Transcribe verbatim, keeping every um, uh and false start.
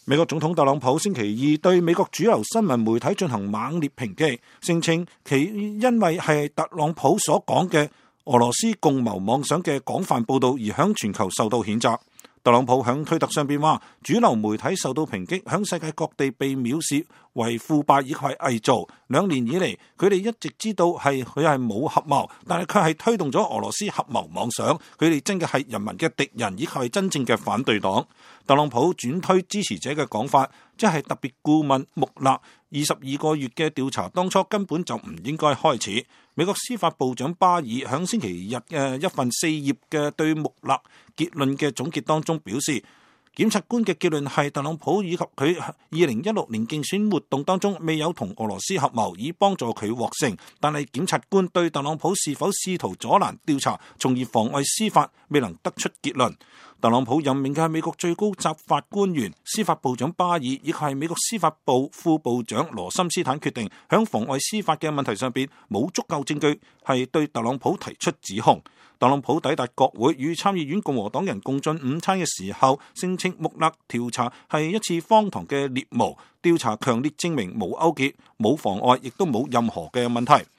美國總統特朗普星期二對美國主流新聞媒體進行猛烈抨擊，聲稱其因為係特朗普所講嘅俄羅斯共謀妄想嘅廣泛報導而響全球受到譴責。特朗普響推特上邊話，主流媒體受到抨擊，響世界各地被藐視為腐敗以及係偽造。兩年以嚟，佢哋一直知道係佢係冇合謀，但係佢係推動咗俄羅斯合謀妄想。佢哋真嘅係人民嘅敵人，以及係真正嘅反對黨。特朗普轉推支持者嘅講法，即係特別顧問穆勒二十二個月嘅調查，當初根本就唔應該開始。美國司法部長巴爾響星期日嘅一份四頁嘅對穆勒結論嘅總結當中表示，檢察官嘅結論係特朗普以及佢二零一六年競選活動當中未有同俄羅斯合謀以幫助佢獲勝，但係檢察官對特朗普是否試圖阻攔調查，從而妨礙司法，未能得出結論。特朗普任命嘅美國最高執法官員司法部長巴爾，以及係美國司法部副部長羅森斯坦決定響妨礙司法嘅問題上邊冇足夠證據，係對特朗普提出指控。特朗普抵達國會與參議院共和黨人共進午餐嘅時候，聲稱穆勒調查係一次荒唐嘅獵巫調查，強烈證明冇勾結、冇妨礙，亦都冇任何嘅問題。